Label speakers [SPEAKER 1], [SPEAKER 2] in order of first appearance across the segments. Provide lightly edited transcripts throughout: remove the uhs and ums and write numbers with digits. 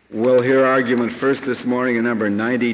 [SPEAKER 1] We'll hear argument first this morning in number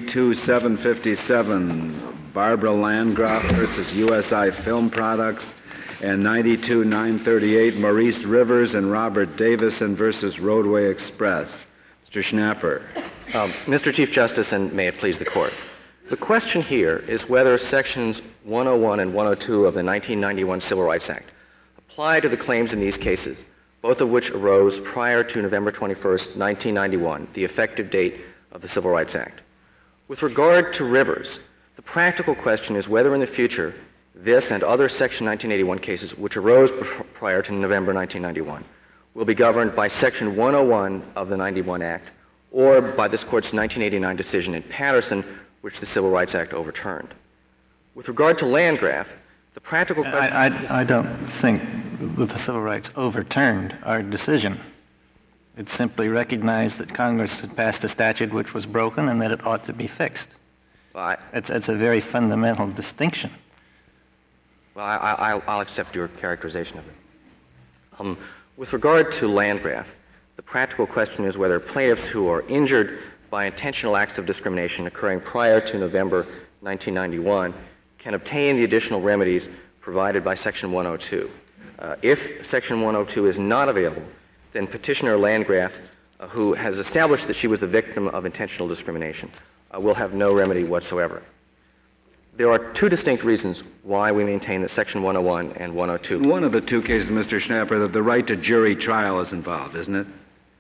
[SPEAKER 1] 92-757, Barbara Landgraf versus USI Film Products, and 92-938, Maurice Rivers and Robert Davison versus Roadway Express. Mr. Schnapper.
[SPEAKER 2] Mr. Chief Justice, and may it please the Court, the question here is whether Sections 101 and 102 of the 1991 Civil Rights Act apply to the claims in these cases, both of which arose prior to November 21st, 1991, the effective date of the Civil Rights Act. With regard to Rivers, the practical question is whether in the future this and other Section 1981 cases which arose prior to November 1991 will be governed by Section 101 of the 91 Act or by this Court's 1989 decision in Patterson, which the Civil Rights Act overturned. With regard to Landgraf, the practical question...
[SPEAKER 3] I don't think that the Civil Rights overturned our decision. It simply recognized that Congress had passed a statute which was broken and that it ought to be fixed.
[SPEAKER 2] Well,
[SPEAKER 3] it's a very fundamental distinction.
[SPEAKER 2] Well, I'll accept your characterization of it. With regard to Landgraf, the practical question is whether plaintiffs who are injured by intentional acts of discrimination occurring prior to November 1991 can obtain the additional remedies provided by Section 102. If Section 102 is not available, then Petitioner Landgraf, who has established that she was the victim of intentional discrimination, will have no remedy whatsoever. There are two distinct reasons why we maintain that Section 101 and 102.
[SPEAKER 1] One of the two cases, Mr. Schnapper, that the right to jury trial is involved, isn't it?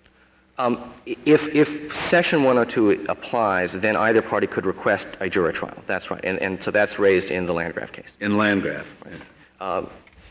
[SPEAKER 2] If Section 102 applies, then either party could request a jury trial. That's right. And so that's raised in the Landgraf case.
[SPEAKER 1] In Landgraf. Right.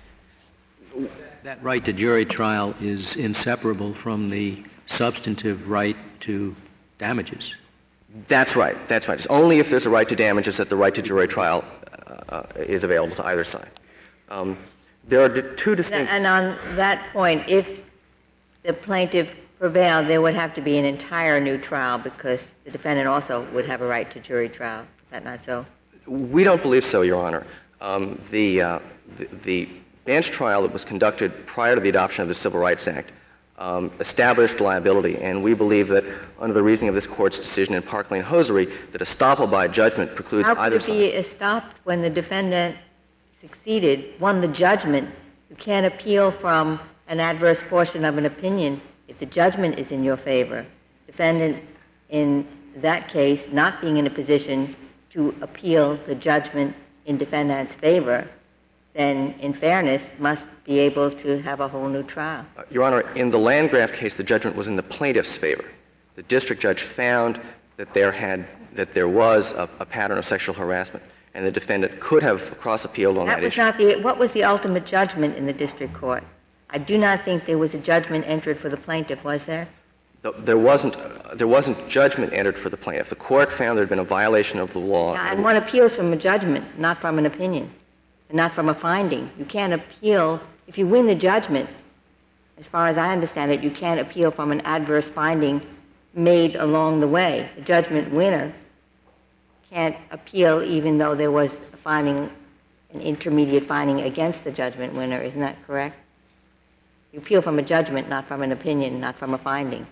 [SPEAKER 4] That right to jury trial is inseparable from the substantive right to damages.
[SPEAKER 2] That's right. That's right. It's only if there's a right to damages that the right to jury trial is available to either side. There are two distinct...
[SPEAKER 5] And on that point, if the plaintiff prevailed, there would have to be an entire new trial because the defendant also would have a right to jury trial. Is that not so?
[SPEAKER 2] We don't believe so, Your Honor. The bench trial that was conducted prior to the adoption of the Civil Rights Act established liability, and we believe that under the reasoning of this Court's decision in Park Lane Hosiery, that estoppel by judgment precludes either side.
[SPEAKER 5] How could it be estopped when the defendant succeeded, won the judgment? You can't appeal from an adverse portion of an opinion if the judgment is in your favor. Defendant, in that case, not being in a position to appeal the judgment in defendant's favor, then, in fairness, must be able to have a whole new trial.
[SPEAKER 2] Your Honor, in the Landgraf case, the judgment was in the plaintiff's favor. The district judge found that there was a pattern of sexual harassment, and the defendant could have cross-appealed on that issue.
[SPEAKER 5] What was the ultimate judgment in the district court? I do not think there was a judgment entered for the plaintiff, was there?
[SPEAKER 2] There wasn't judgment entered for the plaintiff. The court found there had been a violation of the law.
[SPEAKER 5] Yeah, and one appeals from a judgment, not from an opinion, and not from a finding. You can't appeal, if you win the judgment, as far as I understand it, you can't appeal from an adverse finding made along the way. The judgment winner can't appeal even though there was a finding, an intermediate finding against the judgment winner. Isn't that correct? You appeal from a judgment, not from an opinion, not from a finding.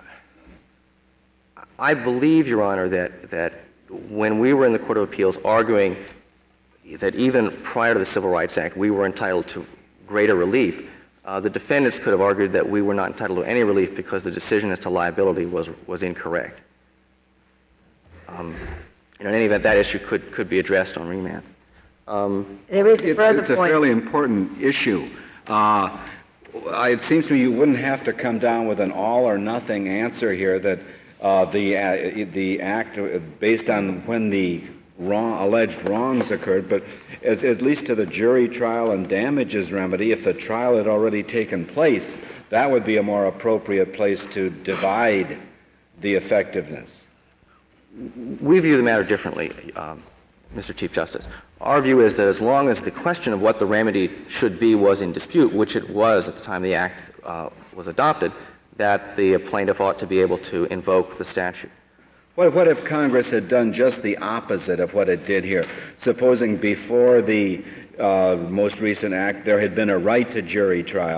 [SPEAKER 2] I believe, Your Honor, that when we were in the Court of Appeals arguing that even prior to the Civil Rights Act we were entitled to greater relief, the defendants could have argued that we were not entitled to any relief because the decision as to liability was incorrect. In any event, that issue could be addressed on remand.
[SPEAKER 5] There is a further
[SPEAKER 1] It's a
[SPEAKER 5] point.
[SPEAKER 1] fairly important issue. It seems to me you wouldn't have to come down with an all-or-nothing answer here that the act, based on when the alleged wrongs occurred, but at least to the jury trial and damages remedy, if the trial had already taken place, that would be a more appropriate place to divide the effectiveness.
[SPEAKER 2] We view the matter differently, Mr. Chief Justice. Our view is that as long as the question of what the remedy should be was in dispute, which it was at the time the act was adopted, that the plaintiff ought to be able to invoke the statute.
[SPEAKER 1] What if Congress had done just the opposite of what it did here? Supposing before the most recent act there had been a right to jury trial,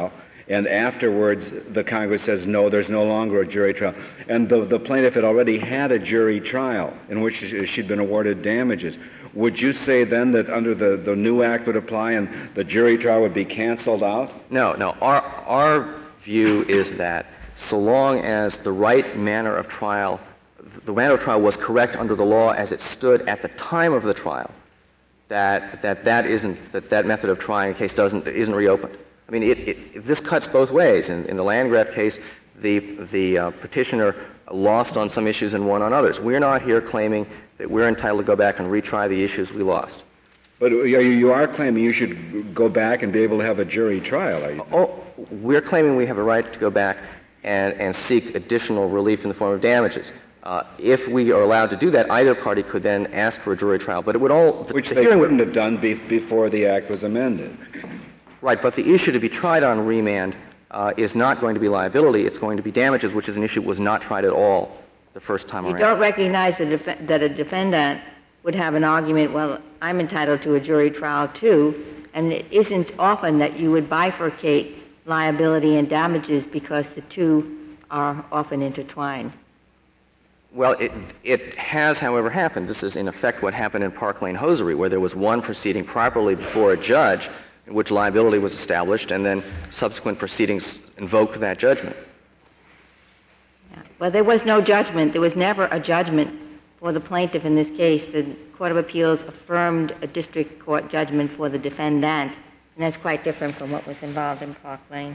[SPEAKER 1] and afterwards the Congress says, no, there's no longer a jury trial, and the plaintiff had already had a jury trial in which she'd been awarded damages, would you say then that under the new act would apply and the jury trial would be canceled out?
[SPEAKER 2] No. Our view is that so long as the right manner of trial, the manner of trial was correct under the law as it stood at the time of the trial, that method of trying a case isn't reopened. I mean, this cuts both ways. In the Landgraf case, the petitioner lost on some issues and won on others. We're not here claiming that we're entitled to go back and retry the issues we lost.
[SPEAKER 1] But you are claiming you should go back and be able to have a jury trial, are you?
[SPEAKER 2] Oh, we're claiming we have a right to go back and seek additional relief in the form of damages. If we are allowed to do that, either party could then ask for a jury trial. But it would all...
[SPEAKER 1] Which they wouldn't have done before the act was amended.
[SPEAKER 2] Right, but the issue to be tried on remand is not going to be liability, it's going to be damages, which is an issue that was not tried at all the first time around.
[SPEAKER 5] You don't recognize that a defendant would have an argument, well, I'm entitled to a jury trial too, and it isn't often that you would bifurcate liability and damages because the two are often intertwined.
[SPEAKER 2] Well, it has, however, happened. This is, in effect, what happened in Park Lane Hosiery, where there was one proceeding properly before a judge in which liability was established, and then subsequent proceedings invoked that judgment.
[SPEAKER 5] Yeah. Well, there was no judgment. There was never a judgment for the plaintiff in this case. The Court of Appeals affirmed a district court judgment for the defendant, and that's quite different from what was involved in Park Lane.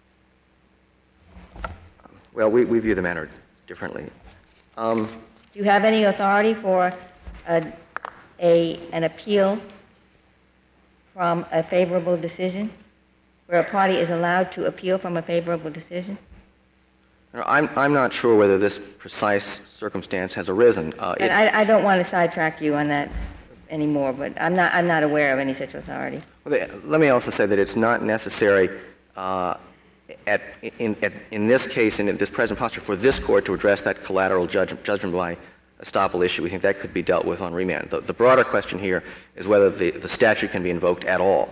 [SPEAKER 2] Well, we view the matter differently.
[SPEAKER 5] Do you have any authority for an appeal from a favorable decision, where a party is allowed to appeal from a favorable decision?
[SPEAKER 2] I'm not sure whether this precise circumstance has arisen.
[SPEAKER 5] And I don't want to sidetrack you on that anymore, but I'm not aware of any such authority.
[SPEAKER 2] Well, let me also say that it's not necessary in this case, in this present posture, for this court to address that collateral judgment by estoppel issue. We think that could be dealt with on remand. The broader question here is whether the statute can be invoked at all.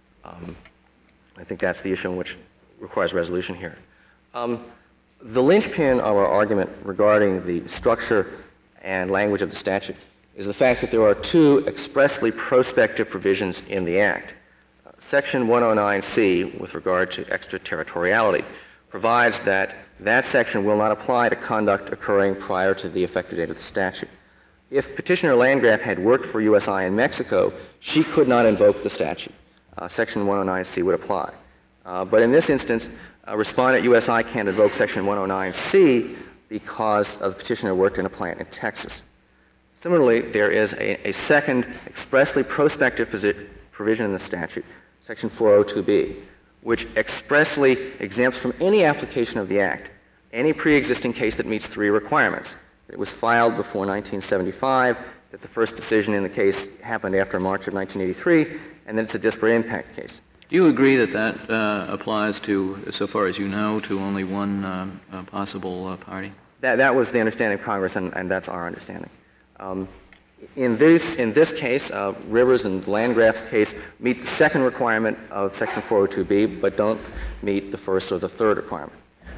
[SPEAKER 2] I think that's the issue which requires resolution here. The linchpin of our argument regarding the structure and language of the statute is the fact that there are two expressly prospective provisions in the Act. Section 109C, with regard to extraterritoriality, provides that that section will not apply to conduct occurring prior to the effective date of the statute. If Petitioner Landgraf had worked for USI in Mexico, she could not invoke the statute. Section 109C would apply. But in this instance, Respondent USI can't invoke Section 109C because the petitioner worked in a plant in Texas. Similarly, there is a second expressly prospective provision in the statute, Section 402B, which expressly exempts from any application of the Act any pre-existing case that meets three requirements. It was filed before 1975, that the first decision in the case happened after March of 1983, and then it's a disparate impact case.
[SPEAKER 4] Do you agree that applies to, so far as you know, to only one possible party?
[SPEAKER 2] That was the understanding of Congress, and that's our understanding. In this case, Rivers and Landgraf's case meet the second requirement of Section 402B, but don't meet the first or the third requirement.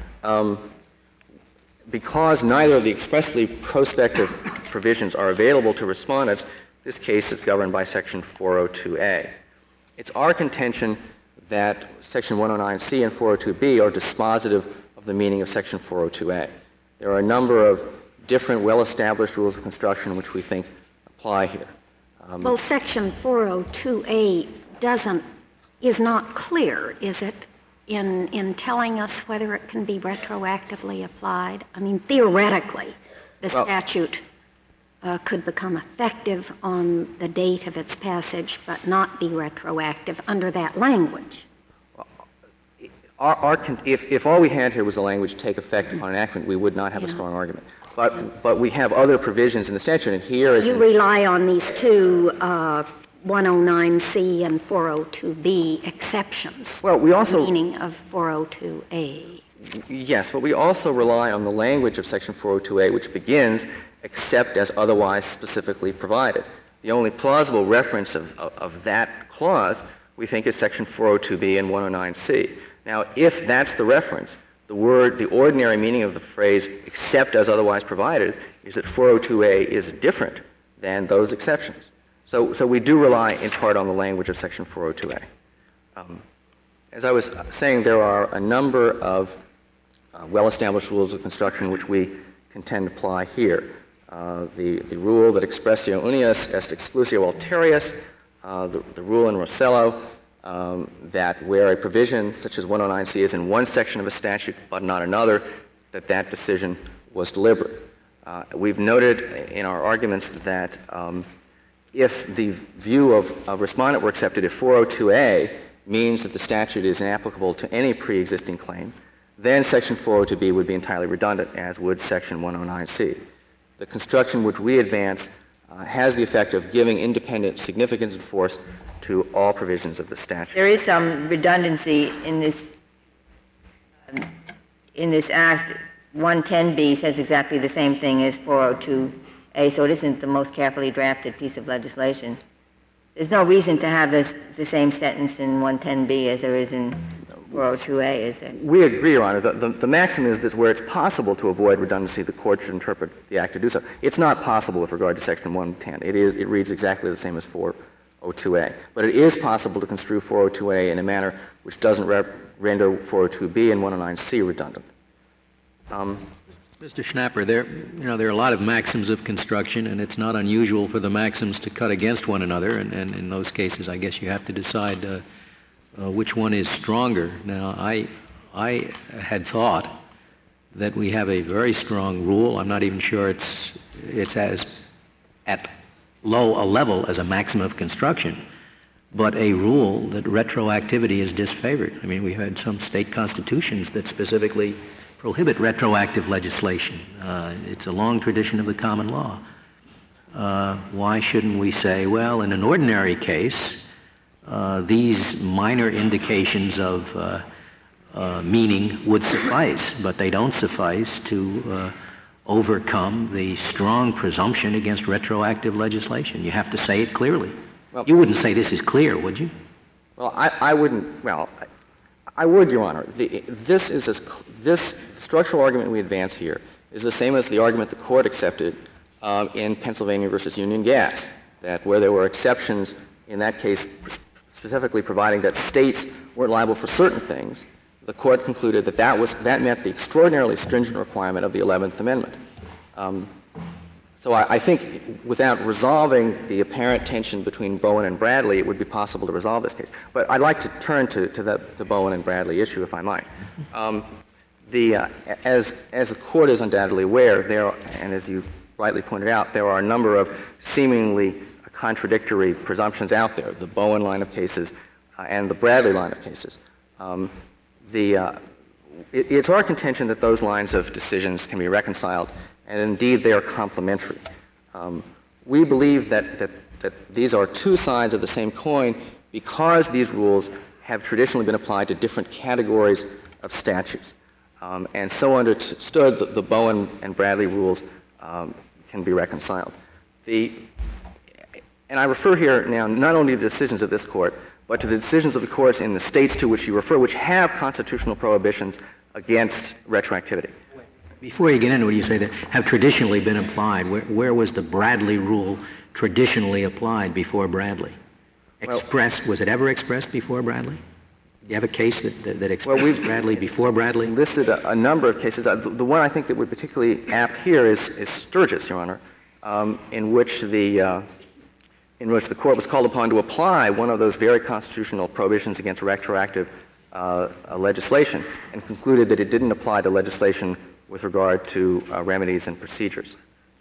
[SPEAKER 2] Because neither of the expressly prospective provisions are available to respondents, this case is governed by Section 402A. It's our contention that Section 109C and 402B are dispositive of the meaning of Section 402A. There are a number of different well-established rules of construction which we think apply here.
[SPEAKER 6] Well, Section 402A is not clear, is it, in telling us whether it can be retroactively applied? I mean, theoretically, the statute could become effective on the date of its passage, but not be retroactive under that language.
[SPEAKER 2] If all we had here was the language take effect upon enactment, we would not have a strong argument. But we have other provisions in the statute, and here is...
[SPEAKER 6] You rely on these two 109C and 402B exceptions.
[SPEAKER 2] Well, we also...
[SPEAKER 6] The meaning of 402A.
[SPEAKER 2] Yes, but we also rely on the language of Section 402A, which begins, except as otherwise specifically provided. The only plausible reference of that clause, we think, is Section 402B and 109C. Now, if that's the reference, the ordinary meaning of the phrase except as otherwise provided is that 402A is different than those exceptions. So we do rely in part on the language of Section 402A. As I was saying, there are a number of well-established rules of construction which we contend apply here. The rule that expressio unius est exclusio alterius, the rule in Rossello that where a provision such as 109C is in one section of a statute but not another, that decision was deliberate. We've noted in our arguments that if the view of respondent were accepted, if 402A means that the statute is inapplicable to any pre-existing claim, then Section 402B would be entirely redundant, as would Section 109C. The construction which we advance has the effect of giving independent significance and force to all provisions of the statute.
[SPEAKER 5] There is some redundancy in this act. 110B says exactly the same thing as 402A, so it isn't the most carefully drafted piece of legislation. There's no reason to have the same sentence in 110B as there is in 402A, is there?
[SPEAKER 2] We agree, Your Honor. The maxim is that where it's possible to avoid redundancy, the court should interpret the act to do so. It's not possible with regard to Section 110. It reads exactly the same as 402A. But it is possible to construe 402A in a manner which doesn't render 402B and 109C redundant.
[SPEAKER 4] Mr. Schnapper, there are a lot of maxims of construction, and it's not unusual for the maxims to cut against one another, and in those cases, I guess you have to decide which one is stronger. Now, I had thought that we have a very strong rule. I'm not even sure it's as at low a level as a maxim of construction, but a rule that retroactivity is disfavored. I mean, we had some state constitutions that specifically prohibit retroactive legislation. It's a long tradition of the common law. Why shouldn't we say, well, in an ordinary case, these minor indications of meaning would suffice, but they don't suffice to overcome the strong presumption against retroactive legislation. You have to say it clearly. Well, you wouldn't say this is clear, would you?
[SPEAKER 2] Well, I wouldn't. Well, I would, Your Honor. This structural argument we advance here is the same as the argument the court accepted in Pennsylvania versus Union Gas, that where there were exceptions in that case specifically providing that states weren't liable for certain things, the court concluded that that met the extraordinarily stringent requirement of the 11th Amendment. So I think without resolving the apparent tension between Bowen and Bradley, it would be possible to resolve this case. But I'd like to turn to the Bowen and Bradley issue, if I might. As the court is undoubtedly aware, and as you rightly pointed out, there are a number of seemingly contradictory presumptions out there, the Bowen line of cases and the Bradley line of cases. It's our contention that those lines of decisions can be reconciled, and indeed they are complementary. We believe that these are two sides of the same coin because these rules have traditionally been applied to different categories of statutes. And so understood, the Bowen and Bradley rules can be reconciled. And I refer here now not only to the decisions of this court, but to the decisions of the courts in the states to which you refer, which have constitutional prohibitions against retroactivity.
[SPEAKER 4] Before you get into what you say that have traditionally been applied, where was the Bradley rule traditionally applied before Bradley? Was it ever expressed before Bradley? Do you have a case that expressed Bradley before Bradley?
[SPEAKER 2] We listed a number of cases. The one I think that would be particularly apt here is Sturgis, Your Honor, in which the court was called upon to apply one of those very constitutional prohibitions against retroactive legislation and concluded that it didn't apply to legislation with regard to remedies and procedures.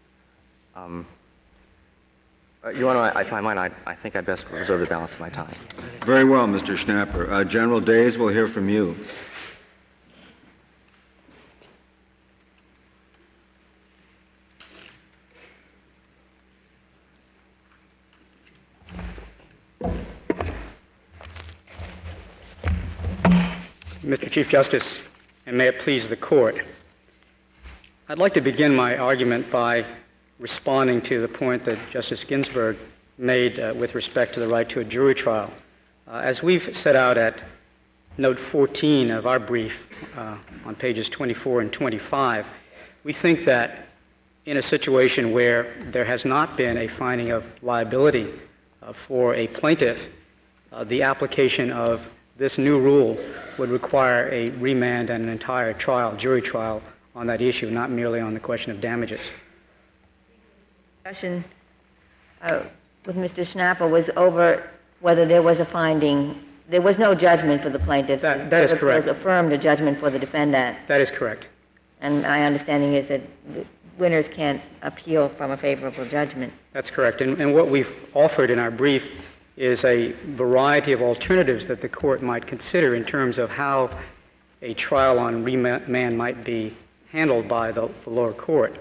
[SPEAKER 2] Your Honor, if I might, I think I'd best reserve the balance of my time.
[SPEAKER 1] Very well, Mr. Schnapper. General Days, we'll hear from you.
[SPEAKER 7] Mr. Chief Justice, and may it please the Court, I'd like to begin my argument by responding to the point that Justice Ginsburg made with respect to the right to a jury trial. As we've set out at note 14 of our brief on pages 24 and 25, we think that in a situation where there has not been a finding of liability for a plaintiff, the application of this new rule would require a remand and an entire trial, jury trial, on that issue, not merely on the question of damages.
[SPEAKER 5] Discussion with Mr. Schnapper was over whether there was a finding. There was no judgment for the plaintiff.
[SPEAKER 7] That is correct.
[SPEAKER 5] It was affirmed a judgment for the defendant.
[SPEAKER 7] That is correct.
[SPEAKER 5] And my understanding is that winners can't appeal from a favorable judgment.
[SPEAKER 7] That's correct. And what we've offered in our brief is a variety of alternatives that the court might consider in terms of how a trial on remand might be handled by the lower court.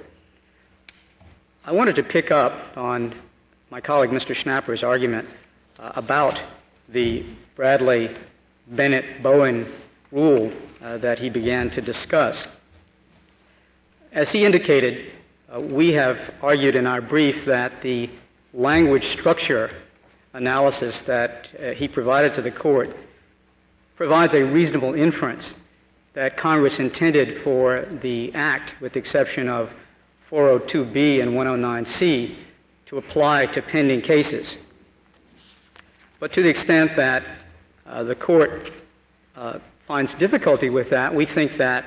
[SPEAKER 7] I wanted to pick up on my colleague Mr. Schnapper's argument about the Bradley-Bennett-Bowen rule that he began to discuss. As he indicated, we have argued in our brief that the language structure analysis that he provided to the court provides a reasonable inference that Congress intended for the Act, with the exception of 402B and 109C, to apply to pending cases. But to the extent that the court finds difficulty with that, we think that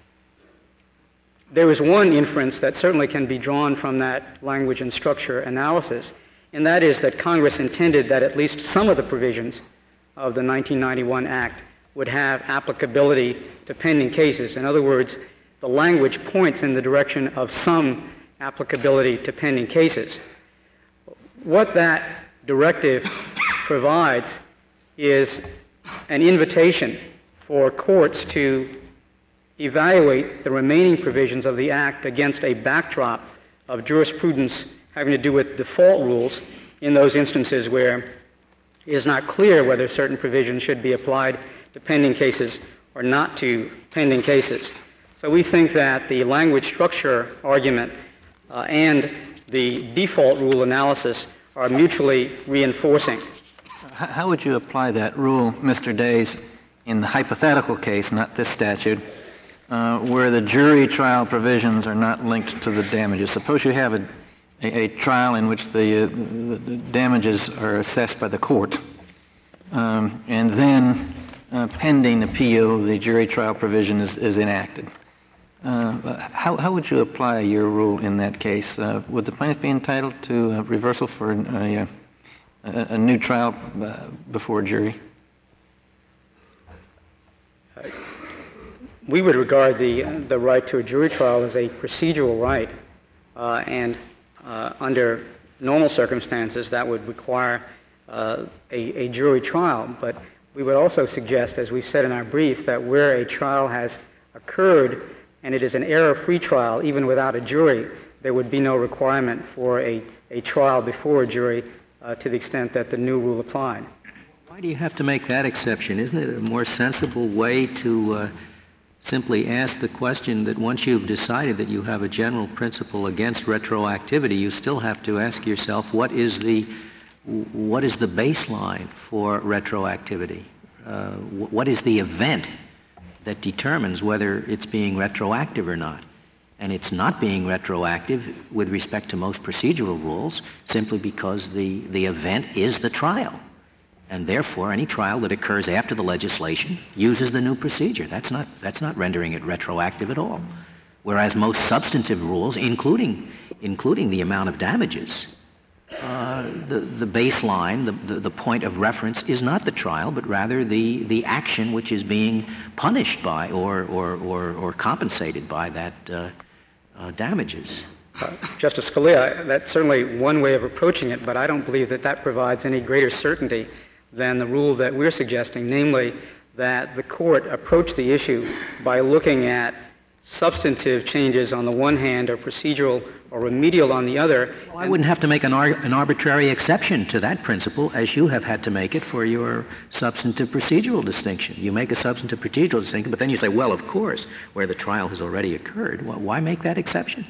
[SPEAKER 7] there is one inference that certainly can be drawn from that language and structure analysis, and that is that Congress intended that at least some of the provisions of the 1991 Act would have applicability to pending cases. In other words, the language points in the direction of some applicability to pending cases. What that directive provides is an invitation for courts to evaluate the remaining provisions of the Act against a backdrop of jurisprudence having to do with default rules in those instances where it is not clear whether certain provisions should be applied to pending cases or not to pending cases. So we think that the language structure argument and the default rule analysis are mutually reinforcing.
[SPEAKER 3] How would you apply that rule, Mr. Days, in the hypothetical case, not this statute, where the jury trial provisions are not linked to the damages? Suppose you have a trial in which the damages are assessed by the court, and then pending appeal, the jury trial provision is enacted. How would you apply your rule in that case? Would the plaintiff be entitled to reversal for a new trial before a jury?
[SPEAKER 7] We would regard the right to a jury trial as a procedural right, and under normal circumstances that would require a jury trial. But we would also suggest, as we said in our brief, that where a trial has occurred and it is an error-free trial, even without a jury, there would be no requirement for a trial before a jury to the extent that the new rule applied.
[SPEAKER 4] Why do you have to make that exception? Isn't it a more sensible way to simply ask the question that once you've decided that you have a general principle against retroactivity, you still have to ask yourself, what is the baseline for retroactivity? What is the event that determines whether it's being retroactive or not? And it's not being retroactive with respect to most procedural rules simply because the event is the trial. And therefore, any trial that occurs after the legislation uses the new procedure. That's not rendering it retroactive at all. Whereas most substantive rules, including the amount of damages, the baseline, the point of reference is not the trial, but rather the action which is being punished by or compensated by that damages.
[SPEAKER 7] Justice Scalia, that's certainly one way of approaching it, but I don't believe that provides any greater certainty than the rule that we're suggesting, namely that the court approach the issue by looking at substantive changes on the one hand or procedural or remedial on the other.
[SPEAKER 4] Well, I wouldn't have to make an arbitrary exception to that principle as you have had to make it for your substantive procedural distinction. You make a substantive procedural distinction, but then you say, well, of course, where the trial has already occurred. Well, why make that exception?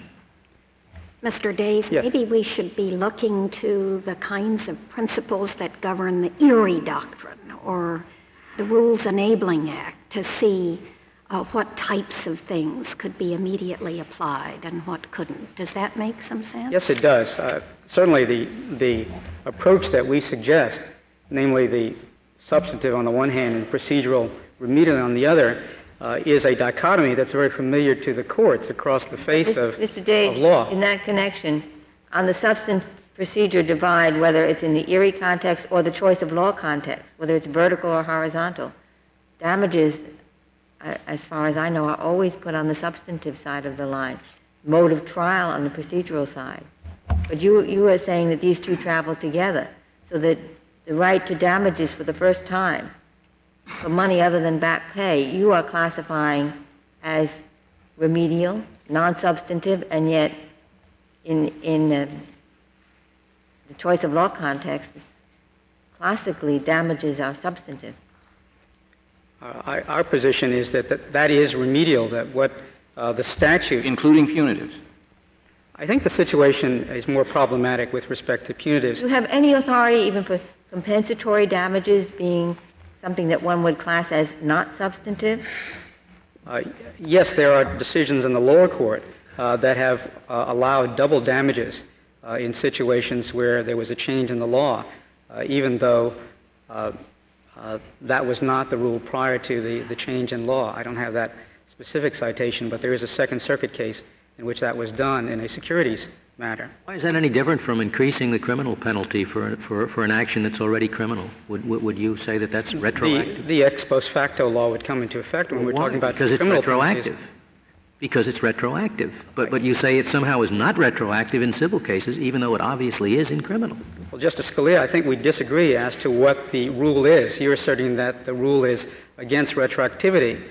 [SPEAKER 6] Mr. Days,
[SPEAKER 7] yes.
[SPEAKER 6] Maybe we should be looking to the kinds of principles that govern the Erie Doctrine or the Rules Enabling Act to see what types of things could be immediately applied and what couldn't. Does that make some sense?
[SPEAKER 7] Yes, it does. Certainly the approach that we suggest, namely the substantive on the one hand and procedural remedial on the other, is a dichotomy that's very familiar to the courts across the face of law.
[SPEAKER 5] In that connection, on the substance procedure divide, whether it's in the Erie context or the choice of law context, whether it's vertical or horizontal, damages, as far as I know, are always put on the substantive side of the line. Mode of trial on the procedural side. But you are saying that these two travel together, so that the right to damages for the first time for money other than back pay, you are classifying as remedial, non-substantive, and yet in the choice of law context, classically damages are substantive.
[SPEAKER 7] Our position is that is remedial, that what the statute...
[SPEAKER 3] Including punitives.
[SPEAKER 7] I think the situation is more problematic with respect to punitives.
[SPEAKER 5] Do you have any authority even for compensatory damages being something that one would class as not substantive?
[SPEAKER 7] Yes, there are decisions in the lower court that have allowed double damages in situations where there was a change in the law, even though that was not the rule prior to the change in law. I don't have that specific citation, but there is a Second Circuit case in which that was done in a securities matter.
[SPEAKER 4] Why is that any different from increasing the criminal penalty for an action that's already criminal? Would you say that that's retroactive?
[SPEAKER 7] The ex post facto law would come into effect when we're talking about
[SPEAKER 4] because it's
[SPEAKER 7] criminal
[SPEAKER 4] retroactive.
[SPEAKER 7] penalties.
[SPEAKER 4] Because it's retroactive. But you say it somehow is not retroactive in civil cases, even though it obviously is in criminal.
[SPEAKER 7] Well, Justice Scalia, I think we disagree as to what the rule is. You're asserting that the rule is against retroactivity.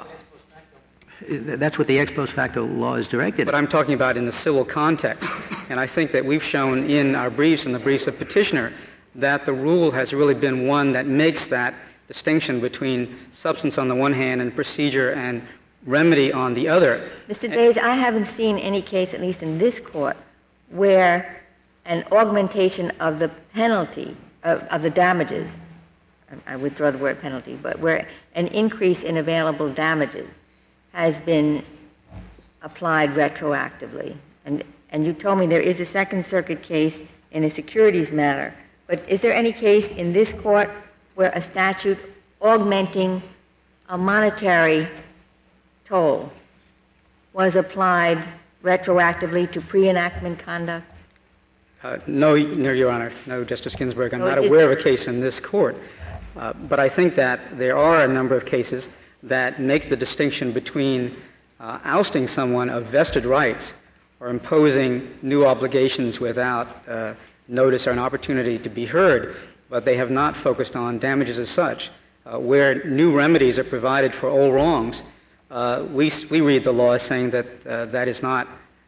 [SPEAKER 4] That's what the ex post facto law is directed at.
[SPEAKER 7] But I'm talking about in the civil context. And I think that we've shown in our briefs and the briefs of petitioner that the rule has really been one that makes that distinction between substance on the one hand and procedure and remedy on the other.
[SPEAKER 5] Mr. Days, I haven't seen any case, at least in this court, where an augmentation of the penalty, of the damages, I withdraw the word penalty, but where an increase in available damages has been applied retroactively. And you told me there is a Second Circuit case in a securities matter, but is there any case in this court where a statute augmenting a monetary toll was applied retroactively to pre-enactment conduct?
[SPEAKER 7] No, Your Honor. No, Justice Ginsburg. I'm not aware of a case in this court. But I think that there are a number of cases that make the distinction between ousting someone of vested rights or imposing new obligations without notice or an opportunity to be heard, but they have not focused on damages as such. Where new remedies are provided for old wrongs, we read the law as saying that that is not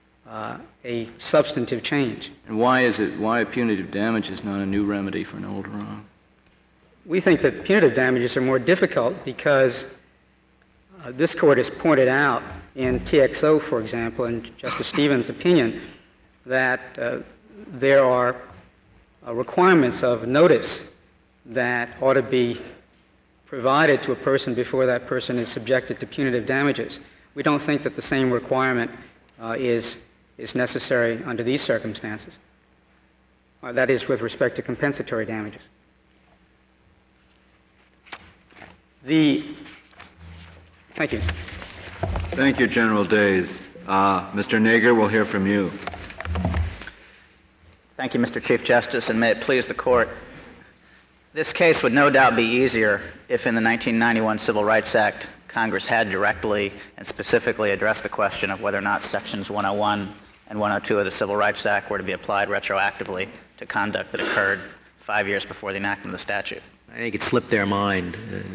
[SPEAKER 7] a substantive change.
[SPEAKER 3] And why a punitive damage is not a new remedy for an old wrong?
[SPEAKER 7] We think that punitive damages are more difficult because this court has pointed out in TXO, for example, in Justice Stevens' opinion, that there are requirements of notice that ought to be provided to a person before that person is subjected to punitive damages. We don't think that the same requirement is necessary under these circumstances. That is with respect to compensatory damages. Thank you.
[SPEAKER 1] Thank you, General Days. Mr. Nager, we'll hear from you.
[SPEAKER 8] Thank you, Mr. Chief Justice, and may it please the Court. This case would no doubt be easier if in the 1991 Civil Rights Act, Congress had directly and specifically addressed the question of whether or not Sections 101 and 102 of the Civil Rights Act were to be applied retroactively to conduct that occurred 5 years before the enactment of the statute.
[SPEAKER 4] I think it slipped their mind.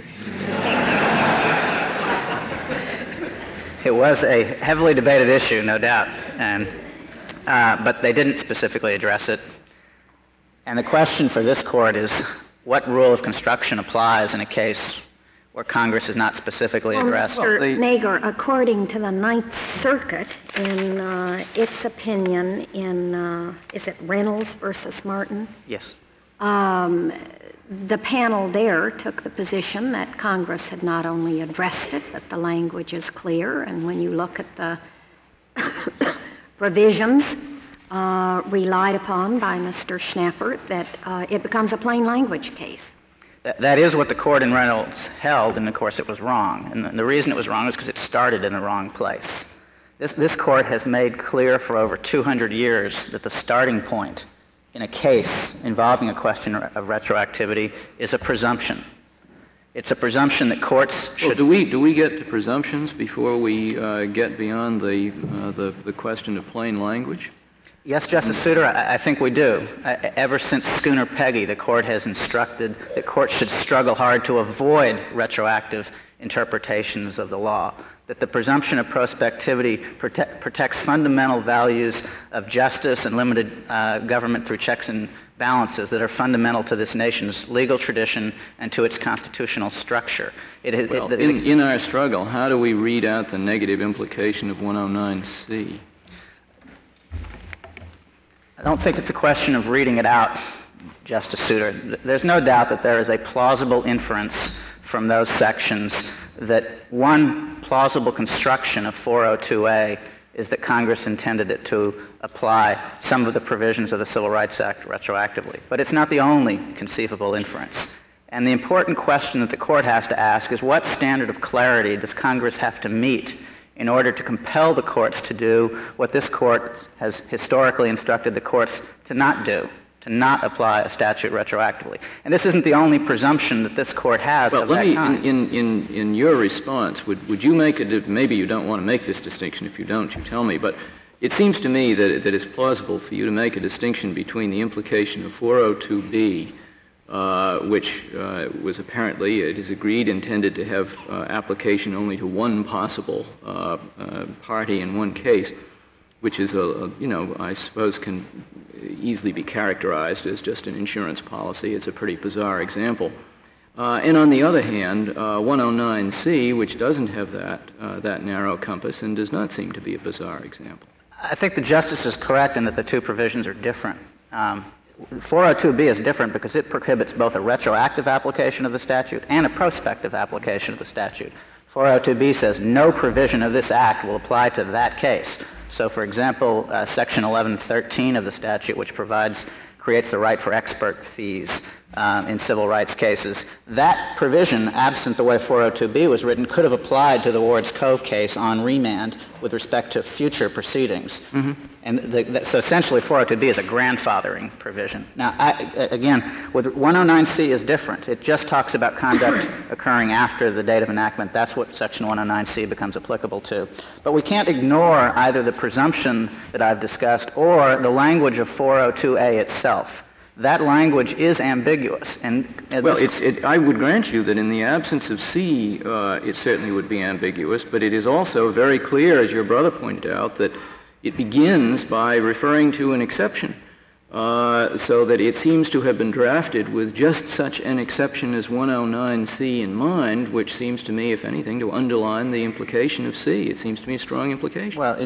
[SPEAKER 8] It was a heavily debated issue, no doubt, but they didn't specifically address it. And the question for this Court is, what rule of construction applies in a case where Congress has not specifically addressed?
[SPEAKER 6] Mr. Nager, according to the Ninth Circuit, in its opinion in, is it Reynolds versus Martin?
[SPEAKER 8] Yes.
[SPEAKER 6] the panel there took the position that Congress had not only addressed it, but the language is clear, and when you look at the provisions relied upon by Mr. Schnapper, that it becomes a plain language case.
[SPEAKER 8] That is what the court in Reynolds held, and of course it was wrong. And the reason it was wrong is because it started in the wrong place. This court has made clear for over 200 years that the starting point in a case involving a question of retroactivity is a presumption. It's a presumption that courts should...
[SPEAKER 9] Well, do we get to presumptions before we get beyond the question of plain language?
[SPEAKER 8] Yes, Justice Souter, I think we do. Ever since Schooner Peggy, the court has instructed that courts should struggle hard to avoid retroactive interpretations of the law, that the presumption of prospectivity protects fundamental values of justice and limited government through checks and balances that are fundamental to this nation's legal tradition and to its constitutional structure.
[SPEAKER 9] In our struggle, how do we read out the negative implication of 109C?
[SPEAKER 8] I don't think it's a question of reading it out, Justice Souter. There's no doubt that there is a plausible inference from those sections that one plausible construction of 402A is that Congress intended it to apply some of the provisions of the Civil Rights Act retroactively. But it's not the only conceivable inference. And the important question that the court has to ask is, what standard of clarity does Congress have to meet in order to compel the courts to do what this court has historically instructed the courts to not do, to not apply a statute retroactively? And this isn't the only presumption that this court has of that kind.
[SPEAKER 9] In your response, would you make it, maybe you don't want to make this distinction. If you don't, you tell me, but it seems to me that it's plausible for you to make a distinction between the implication of 402B, which was apparently, it is agreed, intended to have application only to one possible party in one case, which is, I suppose can easily be characterized as just an insurance policy. It's a pretty bizarre example. And on the other hand, 109C, which doesn't have that narrow compass and does not seem to be a bizarre example.
[SPEAKER 8] I think the Justice is correct in that the two provisions are different. 402B is different because it prohibits both a retroactive application of the statute and a prospective application of the statute. 402B says no provision of this act will apply to that case. So, for example, Section 1113 of the statute, which creates the right for expert fees in civil rights cases, that provision, absent the way 402B was written, could have applied to the Ward's Cove case on remand with respect to future proceedings. Mm-hmm. And so essentially 402B is a grandfathering provision. Now, again, with 109C is different. It just talks about conduct occurring after the date of enactment. That's what Section 109C becomes applicable to. But we can't ignore either the presumption that I've discussed or the language of 402A itself. That language is ambiguous.
[SPEAKER 9] I would grant you that in the absence of C, it certainly would be ambiguous, but it is also very clear, as your brother pointed out, that it begins by referring to an exception, so that it seems to have been drafted with just such an exception as 109C in mind, which seems to me, if anything, to underline the implication of C. It seems to me a strong implication.
[SPEAKER 8] Well,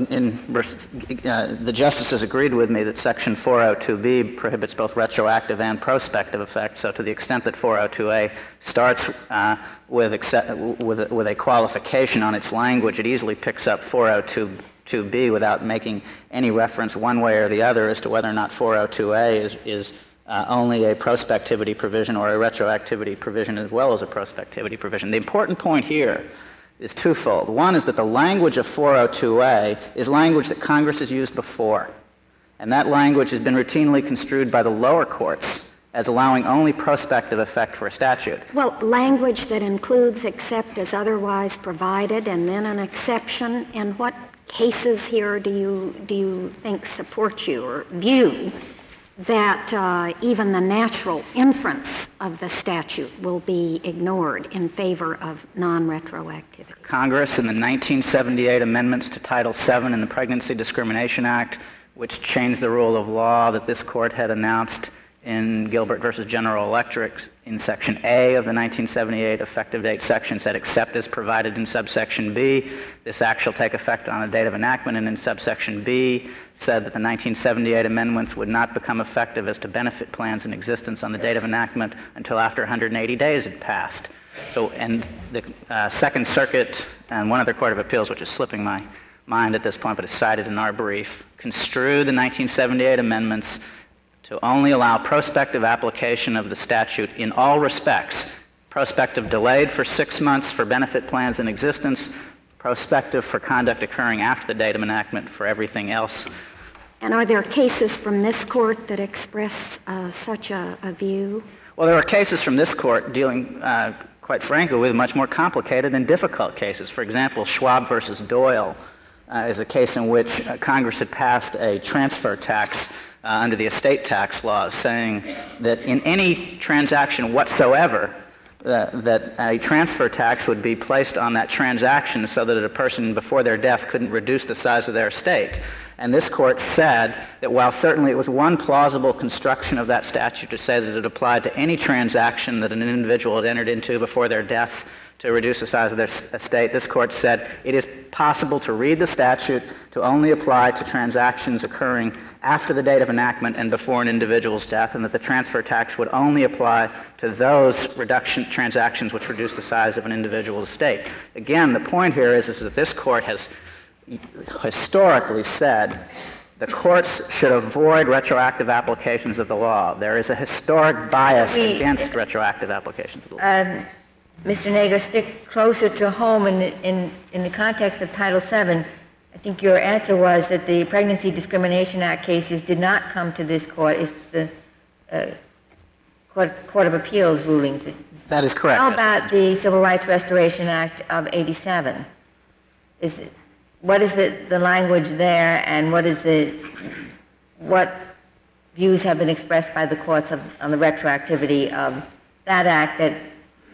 [SPEAKER 8] the justices agreed with me that Section 402B prohibits both retroactive and prospective effects, so to the extent that 402A starts with a qualification on its language, it easily picks up 402B without making any reference one way or the other as to whether or not 402A is only a prospectivity provision or a retroactivity provision as well as a prospectivity provision. The important point here is twofold. One is that the language of 402A is language that Congress has used before, and that language has been routinely construed by the lower courts as allowing only prospective effect for a statute.
[SPEAKER 6] Well, language that includes except as otherwise provided and then an exception, and what cases here do you think support you or view that even the natural inference of the statute will be ignored in favor of non-retroactivity?
[SPEAKER 8] Congress, in the 1978 amendments to Title VII in the Pregnancy Discrimination Act, which changed the rule of law that this court had announced in Gilbert versus General Electric in Section A of the 1978 effective date section said, except as provided in subsection B, this act shall take effect on the date of enactment, and in subsection B said that the 1978 amendments would not become effective as to benefit plans in existence on the date of enactment until after 180 days had passed. So, and the Second Circuit and one other court of appeals, which is slipping my mind at this point, but is cited in our brief, construed the 1978 amendments to only allow prospective application of the statute in all respects. Prospective delayed for 6 months for benefit plans in existence, prospective for conduct occurring after the date of enactment for everything else.
[SPEAKER 6] And are there cases from this court that express such a view?
[SPEAKER 8] Well, there are cases from this court dealing, quite frankly, with much more complicated and difficult cases. For example, Schwab versus Doyle is a case in which Congress had passed a transfer tax under the estate tax laws, saying that in any transaction whatsoever, that a transfer tax would be placed on that transaction so that a person before their death couldn't reduce the size of their estate. And this court said that while certainly it was one plausible construction of that statute to say that it applied to any transaction that an individual had entered into before their death to reduce the size of their estate, this court said it is possible to read the statute to only apply to transactions occurring after the date of enactment and before an individual's death, and that the transfer tax would only apply to those reduction transactions which reduce the size of an individual's estate. Again, the point here is that this court has historically said the courts should avoid retroactive applications of the law. There is a historic bias against retroactive applications of the law.
[SPEAKER 5] Mr. Nager, stick closer to home in the context of Title VII. I think your answer was that the Pregnancy Discrimination Act cases did not come to this court. It's the Court of Appeals rulings.
[SPEAKER 8] That is correct.
[SPEAKER 5] How about the Civil Rights Restoration Act of '87? What is the language there, and what views have been expressed by the courts on the retroactivity of that act that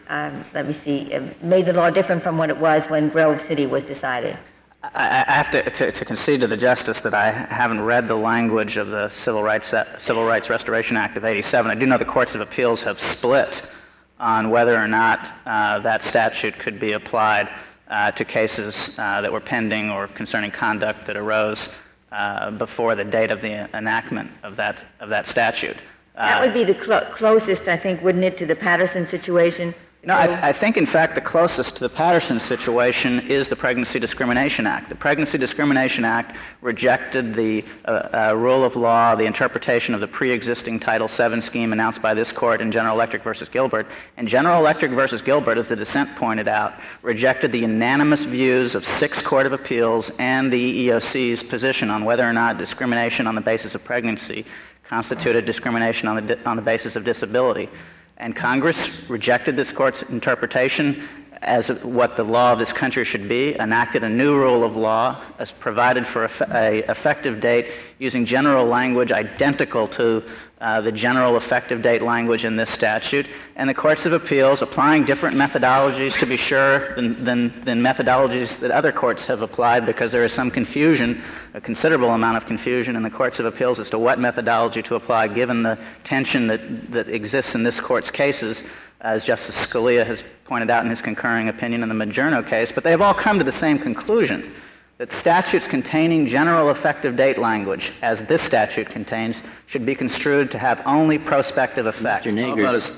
[SPEAKER 5] made the law different from what it was when Grove City was decided?
[SPEAKER 8] I have to concede to the Justice that I haven't read the language of the Civil Rights Restoration Act of '87. I do know the courts of appeals have split on whether or not that statute could be applied to cases that were pending or concerning conduct that arose before the date of the enactment of that statute.
[SPEAKER 5] That would be the closest, I think, wouldn't it, to the Patterson situation?
[SPEAKER 8] No, I think, in fact, the closest to the Patterson situation is the Pregnancy Discrimination Act. The Pregnancy Discrimination Act rejected the rule of law, the interpretation of the pre-existing Title VII scheme announced by this court in General Electric versus Gilbert. And General Electric versus Gilbert, as the dissent pointed out, rejected the unanimous views of 6 Court of Appeals and the EEOC's position on whether or not discrimination on the basis of pregnancy constituted discrimination on the basis of disability. And Congress rejected this court's interpretation as what the law of this country should be, enacted a new rule of law, as provided for a effective date using general language identical to the general effective date language in this statute, and the courts of appeals applying different methodologies, to be sure, than methodologies that other courts have applied, because there is some confusion, a considerable amount of confusion in the courts of appeals as to what methodology to apply given the tension that exists in this court's cases, as Justice Scalia has pointed out in his concurring opinion in the Majerno case. But they have all come to the same conclusion, that statutes containing general effective date language, as this statute contains, should be construed to have only prospective effect.
[SPEAKER 10] Mr.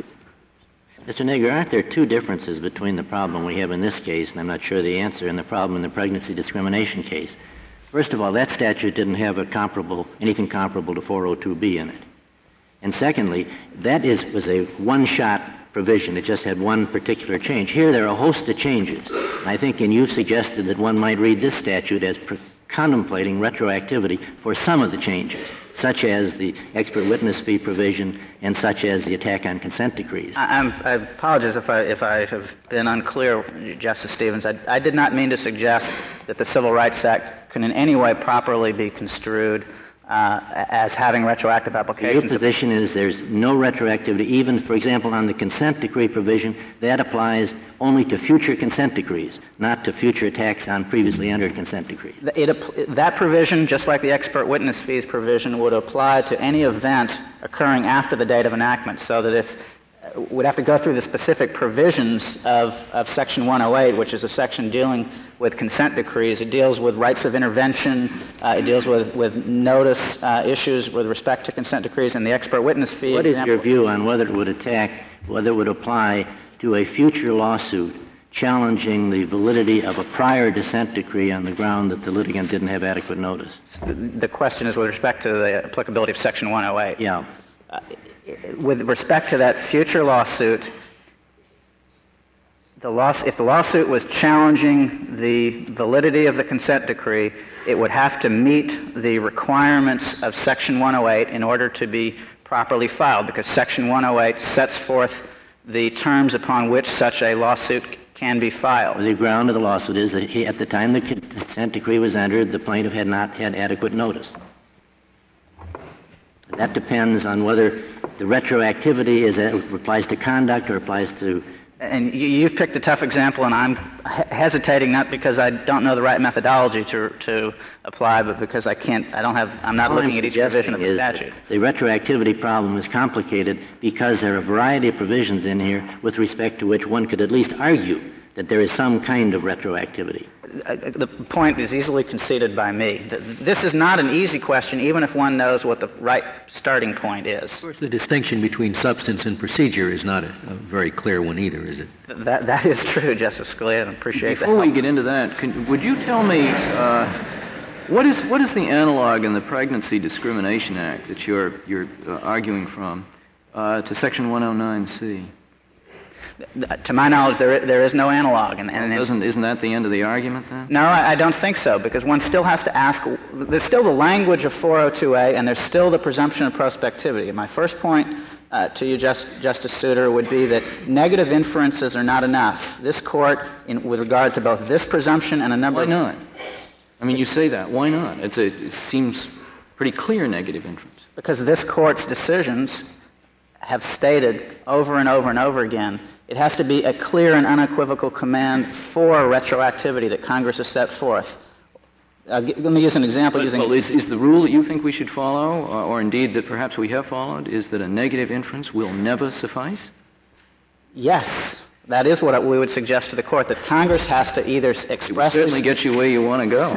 [SPEAKER 10] Nager, aren't there 2 differences between the problem we have in this case, and I'm not sure the answer, and the problem in the pregnancy discrimination case? First of all, that statute didn't have anything comparable to 402B in it. And secondly, that was a one-shot provision. It just had one particular change. Here, there are a host of changes. And I think, and you've suggested that one might read this statute as contemplating retroactivity for some of the changes, such as the expert witness fee provision and such as the attack on consent decrees.
[SPEAKER 8] I apologize if I have been unclear, Justice Stevens. I did not mean to suggest that the Civil Rights Act can in any way properly be construed as having retroactive applications.
[SPEAKER 10] Your position is there's no retroactivity, even, for example, on the consent decree provision, that applies only to future consent decrees, not to future attacks on previously entered consent decrees.
[SPEAKER 8] That provision, just like the expert witness fees provision, would apply to any event occurring after the date of enactment, so that if we'd have to go through the specific provisions of Section 108, which is a section dealing with consent decrees. It deals with rights of intervention. It deals with notice issues with respect to consent decrees and the expert witness fee.
[SPEAKER 10] What is your view on whether it would apply to a future lawsuit challenging the validity of a prior dissent decree on the ground that the litigant didn't have adequate notice?
[SPEAKER 8] The question is with respect to the applicability of Section 108.
[SPEAKER 10] Yeah.
[SPEAKER 8] With respect to that future lawsuit, if the lawsuit was challenging the validity of the consent decree, it would have to meet the requirements of Section 108 in order to be properly filed, because Section 108 sets forth the terms upon which such a lawsuit can be filed.
[SPEAKER 10] The ground of the lawsuit is that at the time the consent decree was entered, the plaintiff had not had adequate notice. That depends on whether the retroactivity applies to conduct or applies to...
[SPEAKER 8] And you've picked a tough example, and I'm hesitating not because I don't know the right methodology to apply, but because I'm not looking at each provision of the statute.
[SPEAKER 10] The retroactivity problem is complicated because there are a variety of provisions in here with respect to which one could at least argue that there is some kind of retroactivity.
[SPEAKER 8] The point is easily conceded by me. This is not an easy question, even if one knows what the right starting point is.
[SPEAKER 4] Of course, the distinction between substance and procedure is not a very clear one either, is it?
[SPEAKER 8] That is true, Justice Scalia, and I appreciate that.
[SPEAKER 9] Before we get into that, would you tell me what is the analog in the Pregnancy Discrimination Act that you're arguing from to Section 109C?
[SPEAKER 8] To my knowledge, there is no analog.
[SPEAKER 9] Isn't that the end of the argument, then?
[SPEAKER 8] No, I don't think so, because one still has to ask, there's still the language of 402A, and there's still the presumption of prospectivity. My first point to you, Justice Souter, would be that negative inferences are not enough. This Court, with regard to both this presumption and a number of...
[SPEAKER 9] Why not? I mean, you say that. Why not? It seems pretty clear negative inference.
[SPEAKER 8] Because this Court's decisions have stated over and over and over again, it has to be a clear and unequivocal command for retroactivity that Congress has set forth. Let me use an example.
[SPEAKER 9] Is the rule that you think we should follow, or indeed that perhaps we have followed, is that a negative inference will never suffice?
[SPEAKER 8] Yes. That is what we would suggest to the Court, that Congress has to either expressly...
[SPEAKER 9] It will certainly get you where you want to go.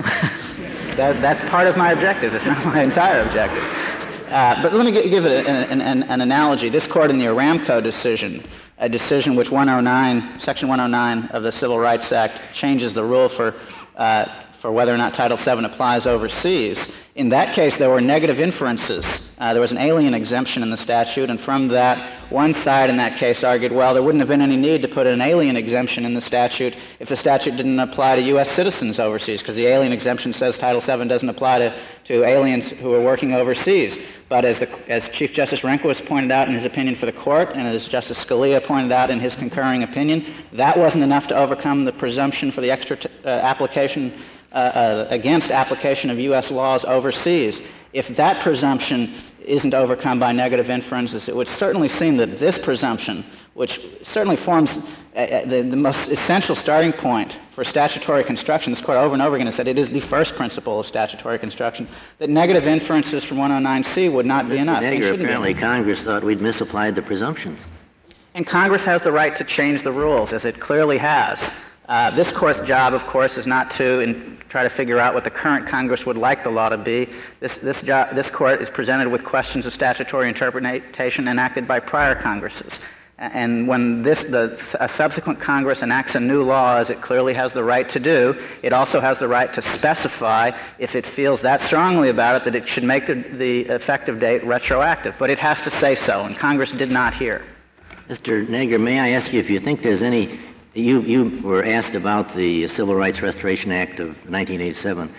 [SPEAKER 8] That's part of my objective. It's not my entire objective. But let me give it an analogy. This Court in the Aramco decision, a decision which Section 109 of the Civil Rights Act changes the rule for whether or not Title VII applies overseas. In that case, there were negative inferences. There was an alien exemption in the statute, and from that, one side in that case argued, well, there wouldn't have been any need to put an alien exemption in the statute if the statute didn't apply to U.S. citizens overseas, because the alien exemption says Title VII doesn't apply to aliens who are working overseas. But as Chief Justice Rehnquist pointed out in his opinion for the Court, and as Justice Scalia pointed out in his concurring opinion, that wasn't enough to overcome the presumption for the extra application against application of U.S. laws overseas. If that presumption isn't overcome by negative inferences, it would certainly seem that this presumption, which certainly forms the most essential starting point for statutory construction, this Court over and over again has said it is the first principle of statutory construction, that negative inferences from 109C would not be enough.
[SPEAKER 10] Apparently Congress thought we'd misapplied the presumptions.
[SPEAKER 8] And Congress has the right to change the rules, as it clearly has. This Court's job, of course, is not to try to figure out what the current Congress would like the law to be. This Court is presented with questions of statutory interpretation enacted by prior Congresses. And when a subsequent Congress enacts a new law, as it clearly has the right to do, it also has the right to specify, if it feels that strongly about it, that it should make the effective date retroactive. But it has to say so, and Congress did not here.
[SPEAKER 10] Mr. Nager, may I ask you if you think there's any... You were asked about the Civil Rights Restoration Act of 1987,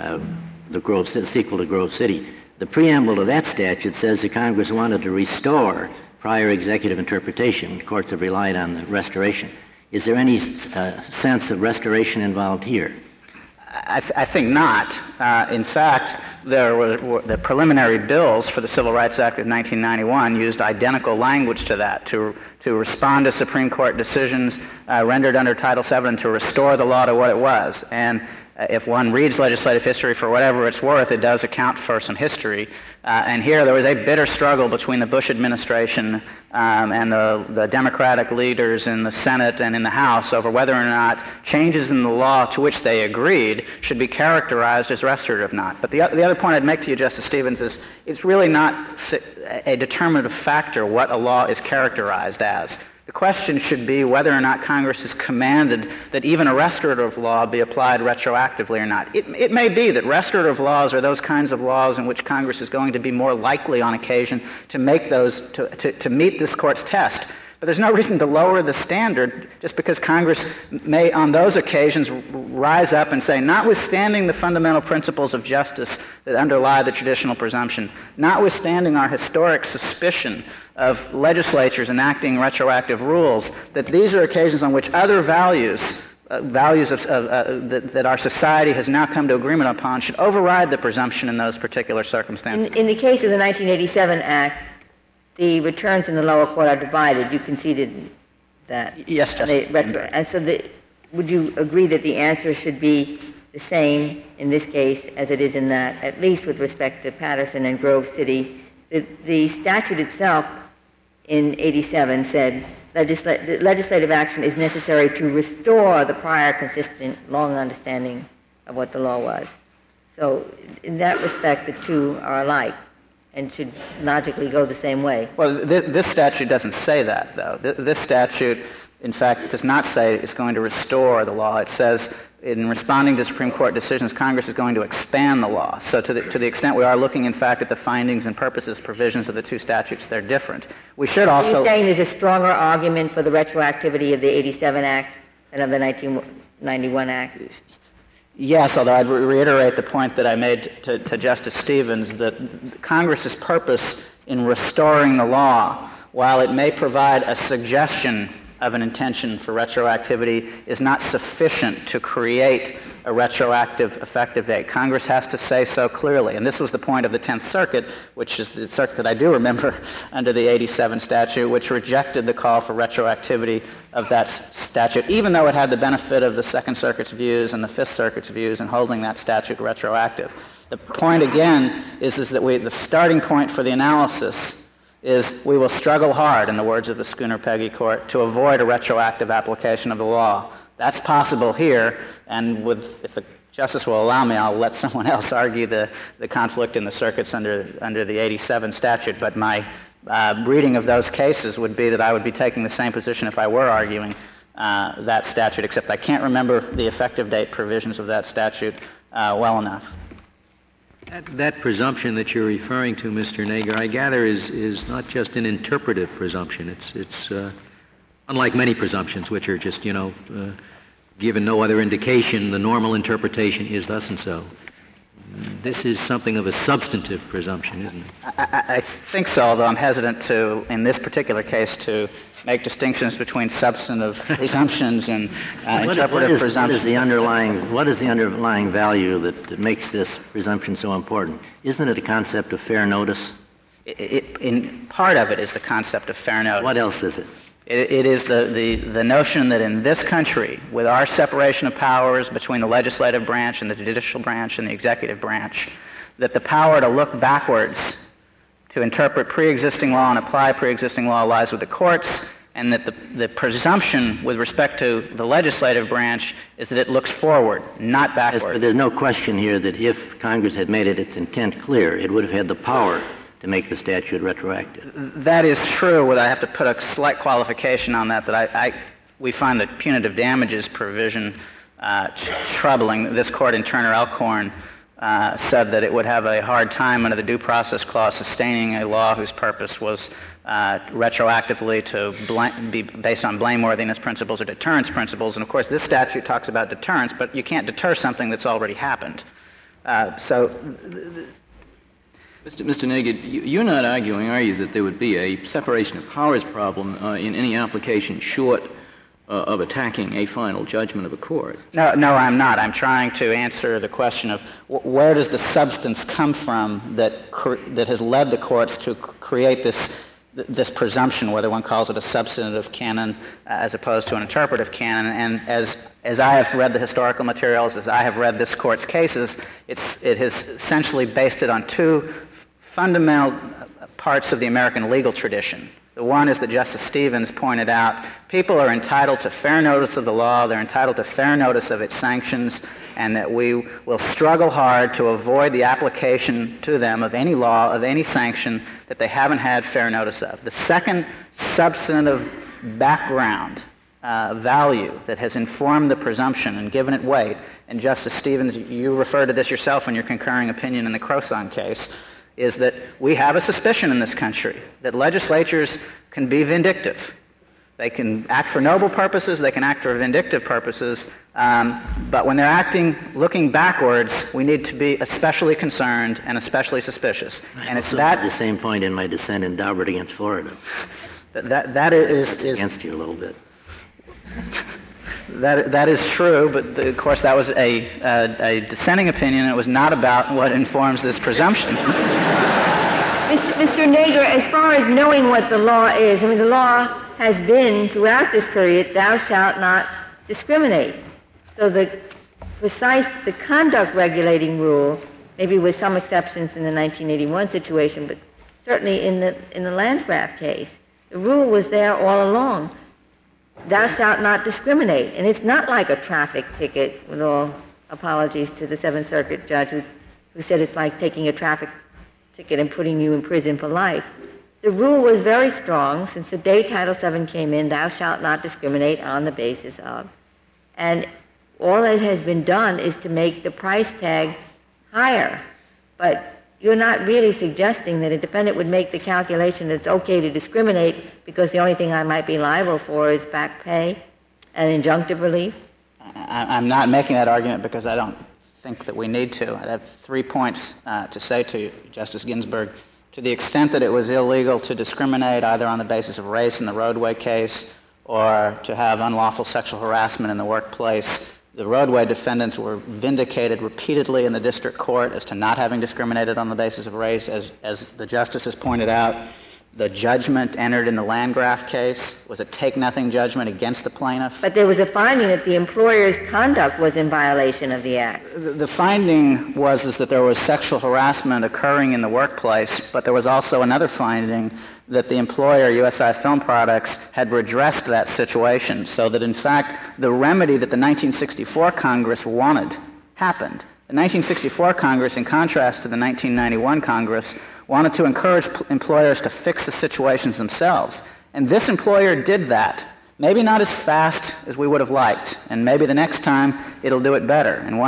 [SPEAKER 10] the sequel to Grove City. The preamble to that statute says that Congress wanted to restore prior executive interpretation. Courts have relied on the restoration. Is there any sense of restoration involved here?
[SPEAKER 8] I think not. In fact, there were the preliminary bills for the Civil Rights Act of 1991 used identical language to that, to respond to Supreme Court decisions rendered under Title VII and to restore the law to what it was. And if one reads legislative history for whatever it's worth, it does account for some history. And here there was a bitter struggle between the Bush administration and the Democratic leaders in the Senate and in the House over whether or not changes in the law to which they agreed should be characterized as restorative or not. But the other point I'd make to you, Justice Stevens, is it's really not a determinative factor what a law is characterized as. The question should be whether or not Congress has commanded that even a restorative law be applied retroactively or not. It may be that restorative laws are those kinds of laws in which Congress is going to be more likely on occasion to make those, to meet this Court's test. But there's no reason to lower the standard just because Congress may, on those occasions, rise up and say, notwithstanding the fundamental principles of justice that underlie the traditional presumption, notwithstanding our historic suspicion of legislatures enacting retroactive rules, that these are occasions on which other values that our society has now come to agreement upon should override the presumption in those particular circumstances.
[SPEAKER 5] In the case of the 1987 Act, the returns in the lower court are divided. You conceded that.
[SPEAKER 8] Yes, Justice.
[SPEAKER 5] And so would you agree that the answer should be the same in this case as it is in that, at least with respect to Patterson and Grove City? The statute itself in 87 said legislative action is necessary to restore the prior consistent, long understanding of what the law was. So in that respect, the two are alike and should logically go the same way.
[SPEAKER 8] Well, this statute doesn't say that, though. This statute, in fact, does not say it's going to restore the law. It says in responding to Supreme Court decisions, Congress is going to expand the law. So to the extent we are looking, in fact, at the findings and purposes provisions of the two statutes, they're different. We should also...
[SPEAKER 5] Are you saying there's a stronger argument for the retroactivity of the 87 Act than of the 1991 Act?
[SPEAKER 8] Yes, although I'd reiterate the point that I made to Justice Stevens, that Congress's purpose in restoring the law, while it may provide a suggestion of an intention for retroactivity, is not sufficient to create a retroactive effective date. Congress has to say so clearly. And this was the point of the Tenth Circuit, which is the circuit that I do remember under the 87 statute, which rejected the call for retroactivity of that statute, even though it had the benefit of the Second Circuit's views and the Fifth Circuit's views in holding that statute retroactive. The point, again, is that the starting point for the analysis is we will struggle hard, in the words of the Schooner-Peggy Court, to avoid a retroactive application of the law. That's possible here, and if the Justice will allow me, I'll let someone else argue the conflict in the circuits under the 87 statute, but my reading of those cases would be that I would be taking the same position if I were arguing that statute, except I can't remember the effective date provisions of that statute well enough.
[SPEAKER 4] That presumption that you're referring to, Mr. Nager, I gather is not just an interpretive presumption. It's unlike many presumptions, which are just, given no other indication, the normal interpretation is thus and so. This is something of a substantive presumption, isn't it?
[SPEAKER 8] I think so, although I'm hesitant to, in this particular case, to make distinctions between substantive presumptions and interpretive presumptions.
[SPEAKER 10] What is the underlying value that makes this presumption so important? Isn't it a concept of fair notice?
[SPEAKER 8] In part of it is the concept of fair notice.
[SPEAKER 10] What else is it?
[SPEAKER 8] It is the notion that in this country, with our separation of powers between the legislative branch and the judicial branch and the executive branch, that the power to look backwards, to interpret pre-existing law and apply pre-existing law lies with the courts, and that the presumption with respect to the legislative branch is that it looks forward, not backward.
[SPEAKER 10] Yes, but there's no question here that if Congress had made its intent clear, it would have had the power to make the statute retroactive.
[SPEAKER 8] That is true, but I have to put a slight qualification on that we find the punitive damages provision troubling. This court in Turner-Elkhorn said that it would have a hard time under the Due Process Clause sustaining a law whose purpose was retroactively to be based on blameworthiness principles or deterrence principles. And, of course, this statute talks about deterrence, but you can't deter something that's already happened.
[SPEAKER 9] Mr. Nager, you're not arguing, are you, that there would be a separation of powers problem in any application short of attacking a final judgment of a court.
[SPEAKER 8] No, I'm not. I'm trying to answer the question of where does the substance come from that has led the courts to create this presumption, whether one calls it a substantive canon as opposed to an interpretive canon. And as I have read the historical materials, as I have read this court's cases, it has essentially based it on two fundamental parts of the American legal tradition. The one is that Justice Stevens pointed out, people are entitled to fair notice of the law, they're entitled to fair notice of its sanctions, and that we will struggle hard to avoid the application to them of any law, of any sanction that they haven't had fair notice of. The second substantive background value that has informed the presumption and given it weight, and Justice Stevens, you referred to this yourself in your concurring opinion in the Crossan case, is that we have a suspicion in this country that legislatures can be vindictive. They can act for noble purposes, they can act for vindictive purposes, but when they're acting looking backwards, we need to be especially concerned and especially suspicious. And it's that...
[SPEAKER 10] the same point in my dissent in Daubert against Florida.
[SPEAKER 8] That is
[SPEAKER 10] against you a little bit.
[SPEAKER 8] That is true, but of course that was a dissenting opinion. It was not about what informs this presumption.
[SPEAKER 5] Mr. Nager, as far as knowing what the law is, I mean, the law has been throughout this period, thou shalt not discriminate. So the conduct regulating rule, maybe with some exceptions in the 1981 situation, but certainly in the Landgraf case, the rule was there all along. Thou shalt not discriminate. And it's not like a traffic ticket, with all apologies to the Seventh Circuit judge who said it's like taking a traffic ticket and putting you in prison for life. The rule was very strong since the day Title VII came in, thou shalt not discriminate on the basis of. And all that has been done is to make the price tag higher. But you're not really suggesting that a defendant would make the calculation that it's okay to discriminate because the only thing I might be liable for is back pay and injunctive relief?
[SPEAKER 8] I'm not making that argument because I don't think that we need to. I have 3 points to say to you, Justice Ginsburg. To the extent that it was illegal to discriminate either on the basis of race in the roadway case or to have unlawful sexual harassment in the workplace, the roadway defendants were vindicated repeatedly in the district court as to not having discriminated on the basis of race. As the justices pointed out, the judgment entered in the Landgraf case was a take-nothing judgment against the plaintiff.
[SPEAKER 5] But there was a finding that the employer's conduct was in violation of the Act.
[SPEAKER 8] The finding was that there was sexual harassment occurring in the workplace, but there was also another finding that the employer, USI Film Products, had redressed that situation so that, in fact, the remedy that the 1964 Congress wanted happened. The 1964 Congress, in contrast to the 1991 Congress, wanted to encourage employers to fix the situations themselves. And this employer did that. Maybe not as fast as we would have liked, and maybe the next time it'll do it better. And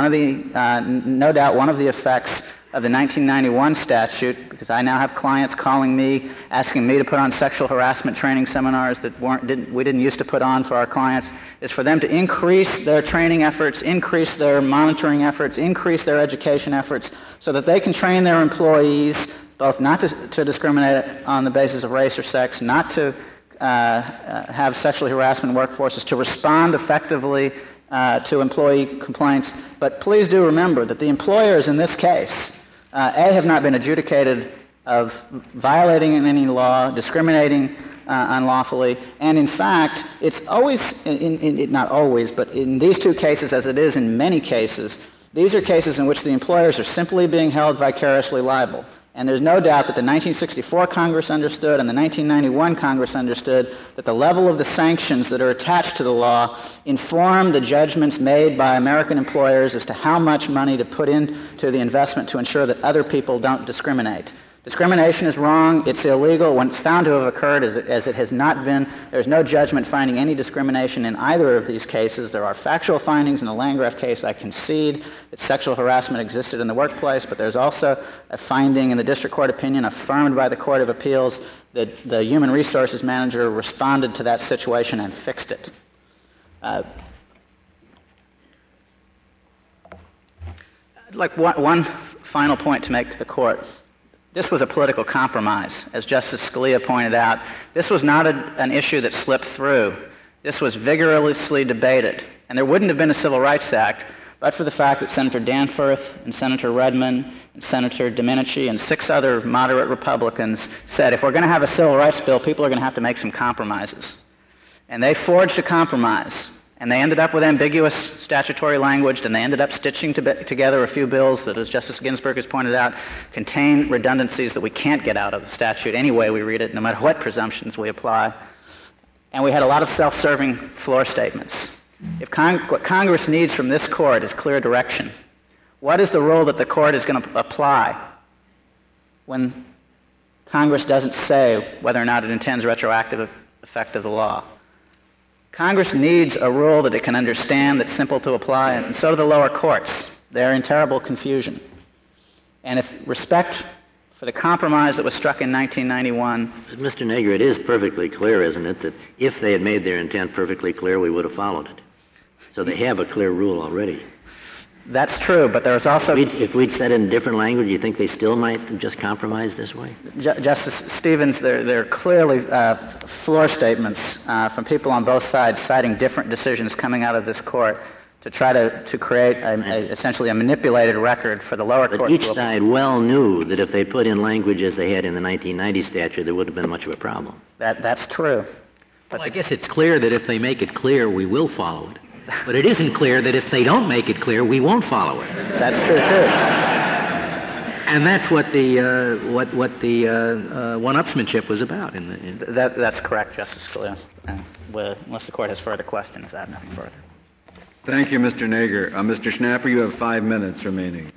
[SPEAKER 8] no doubt one of the effects of the 1991 statute, because I now have clients calling me, asking me to put on sexual harassment training seminars that we didn't used to put on for our clients, is for them to increase their training efforts, increase their monitoring efforts, increase their education efforts, so that they can train their employees both not to discriminate on the basis of race or sex, not to have sexually harassment workforces, to respond effectively to employee complaints. But please do remember that the employers in this case, have not been adjudicated of violating any law, discriminating unlawfully, and in fact, it's always, not always, but in these two cases, as it is in many cases, these are cases in which the employers are simply being held vicariously liable. And there's no doubt that the 1964 Congress understood and the 1991 Congress understood that the level of the sanctions that are attached to the law inform the judgments made by American employers as to how much money to put into the investment to ensure that other people don't discriminate. Discrimination is wrong, it's illegal. When it's found to have occurred, as it has not been, there's no judgment finding any discrimination in either of these cases. There are factual findings in the Landgraf case. I concede that sexual harassment existed in the workplace, but there's also a finding in the district court opinion affirmed by the Court of Appeals that the human resources manager responded to that situation and fixed it. I'd like one final point to make to the Court. This was a political compromise. As Justice Scalia pointed out, this was not an issue that slipped through This was vigorously debated, and there wouldn't have been a Civil Rights Act but for the fact that Senator Danforth and Senator Redmond and Senator Domenici and 6 other moderate Republicans said, if we're going to have a civil rights bill, people are going to have to make some compromises. And they forged a compromise, and they ended up with ambiguous statutory language, and they ended up stitching together a few bills that, as Justice Ginsburg has pointed out, contain redundancies that we can't get out of the statute any way we read it, no matter what presumptions we apply. And we had a lot of self-serving floor statements. If what Congress needs from this court is clear direction, what is the rule that the court is going to apply when Congress doesn't say whether or not it intends retroactive effect of the law? Congress needs a rule that it can understand, that's simple to apply, and so do the lower courts. They're in terrible confusion. And if respect for the compromise that was struck in 1991...
[SPEAKER 10] But Mr. Nager, it is perfectly clear, isn't it, that if they had made their intent perfectly clear, we would have followed it. So they have a clear rule already.
[SPEAKER 8] That's true, but there's also...
[SPEAKER 10] If we'd said it in different language, do you think they still might just compromise this way?
[SPEAKER 8] Justice Stevens, there are clearly floor statements from people on both sides citing different decisions coming out of this court to try to create essentially a manipulated record for the lower court.
[SPEAKER 10] But each side well knew that if they put in language as they had in the 1990 statute, there wouldn't have been much of a problem.
[SPEAKER 8] That's true.
[SPEAKER 4] Well, I guess it's clear that if they make it clear, we will follow it. But it isn't clear that if they don't make it clear, we won't follow it.
[SPEAKER 8] That's true, too.
[SPEAKER 4] And that's what the one-upsmanship was about.
[SPEAKER 8] That's correct, Justice Scalia. Unless the court has further questions, I have nothing further.
[SPEAKER 1] Thank you, Mr. Nager. Mr. Schnapper, you have 5 minutes remaining.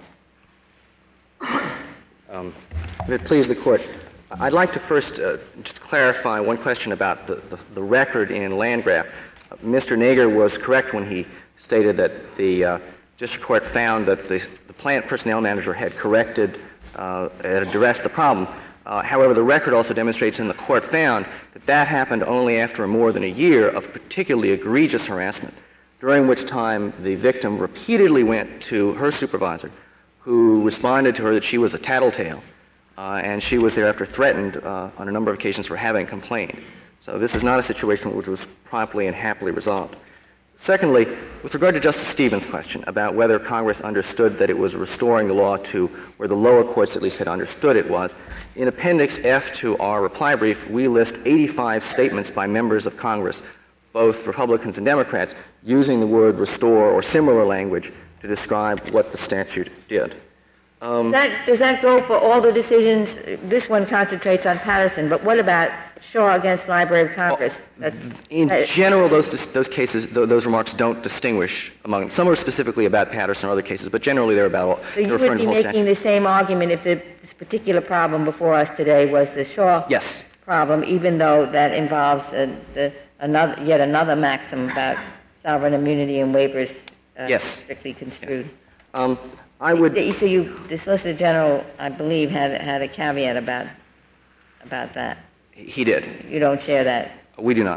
[SPEAKER 2] If it please the court, I'd like to first just clarify one question about the record in Landgraf. Mr. Nager was correct when he stated that the district court found that the plant personnel manager had corrected and addressed the problem. However, the record also demonstrates, and the court found, that happened only after more than a year of particularly egregious harassment, during which time the victim repeatedly went to her supervisor, who responded to her that she was a tattletale, and she was thereafter threatened on a number of occasions for having complained. So this is not a situation which was promptly and happily resolved. Secondly, with regard to Justice Stevens' question about whether Congress understood that it was restoring the law to where the lower courts at least had understood it was, in Appendix F to our reply brief, we list 85 statements by members of Congress, both Republicans and Democrats, using the word restore or similar language to describe what the statute did.
[SPEAKER 5] Does that go for all the decisions? This one concentrates on Patterson, but what about Shaw against Library of Congress?
[SPEAKER 2] In general, those cases, those remarks don't distinguish among them. Some are specifically about Patterson or other cases, but generally they're about all.
[SPEAKER 5] So you would be making the same argument if this particular problem before us today was the Shaw problem, even though that involves yet another maxim about sovereign immunity and waivers strictly construed.
[SPEAKER 2] I would.
[SPEAKER 5] So the Solicitor General, I believe, had a caveat about that.
[SPEAKER 2] He did.
[SPEAKER 5] You don't share that?
[SPEAKER 2] We do not.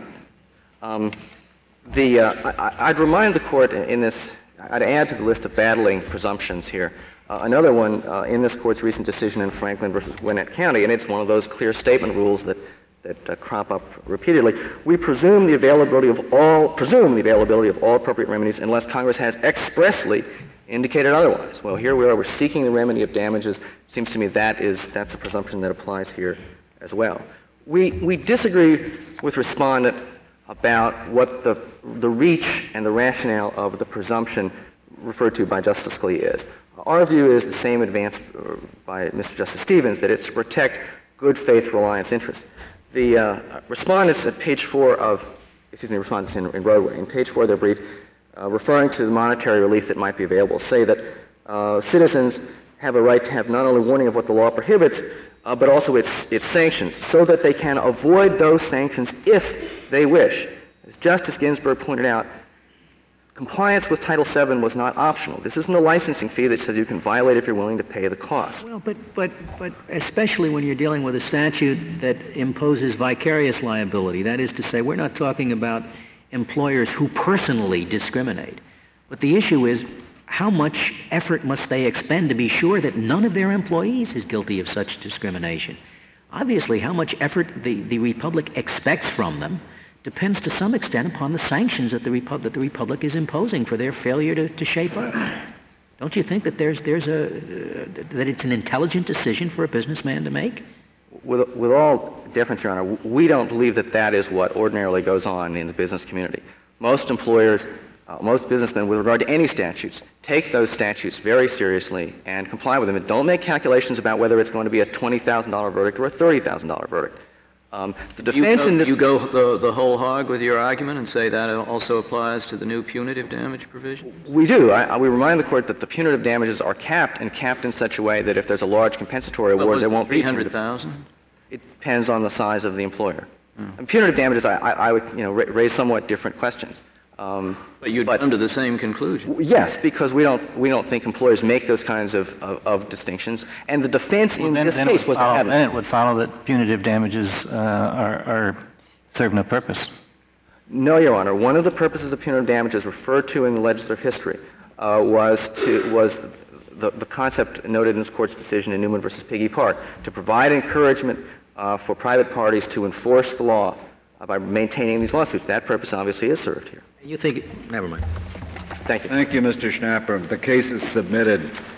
[SPEAKER 2] I'd remind the court in this. I'd add to the list of battling presumptions here another one in this court's recent decision in Franklin versus Gwinnett County, and it's one of those clear statement rules that crop up repeatedly. We presume the availability of all appropriate remedies unless Congress has expressly indicated otherwise. Well, here we are. We're seeking the remedy of damages. Seems to me that's a presumption that applies here as well. We disagree with respondent about what the reach and the rationale of the presumption referred to by Justice Scalia is. Our view is the same advanced by Mr. Justice Stevens, that it's to protect good faith reliance interests. The respondents at page 4 respondents in Roadway, in page 4 of their brief, referring to the monetary relief that might be available, say that citizens have a right to have not only warning of what the law prohibits, but also its sanctions, so that they can avoid those sanctions if they wish. As Justice Ginsburg pointed out, compliance with Title VII was not optional. This isn't a licensing fee that says you can violate if you're willing to pay the cost.
[SPEAKER 4] Well, but especially when you're dealing with a statute that imposes vicarious liability. That is to say, we're not talking about employers who personally discriminate. But the issue is, how much effort must they expend to be sure that none of their employees is guilty of such discrimination? Obviously, how much effort the Republic expects from them
[SPEAKER 11] depends to some extent upon the sanctions that the Republic is imposing for their failure to shape up. Don't you think that that it's an intelligent decision for a businessman to make?
[SPEAKER 2] With all deference, Your Honor, we don't believe that that is what ordinarily goes on in the business community. Most employers, most businessmen, with regard to any statutes, take those statutes very seriously and comply with them. And don't make calculations about whether it's going to be a $20,000 verdict or a $30,000 verdict. The defense in this...
[SPEAKER 9] You go the whole hog with your argument and say that also applies to the new punitive damage provision?
[SPEAKER 2] We do. We remind the Court that the punitive damages are capped in such a way that if there's a large compensatory award, there won't be...
[SPEAKER 9] $300,000?
[SPEAKER 2] It depends on the size of the employer. And punitive damages, I would raise somewhat different questions.
[SPEAKER 9] But you'd come to the same conclusion.
[SPEAKER 2] Yes, because we don't think employers make those kinds of distinctions. And the defense in this case was to have...
[SPEAKER 3] Then it would follow that punitive damages are serve no purpose.
[SPEAKER 2] No, Your Honor. One of the purposes of punitive damages referred to in the legislative history was the concept noted in this Court's decision in Newman versus Piggy Park, to provide encouragement for private parties to enforce the law by maintaining these lawsuits. That purpose obviously is served here.
[SPEAKER 11] You think... Never mind.
[SPEAKER 2] Thank you.
[SPEAKER 1] Thank you, Mr. Schnapper. The case is submitted.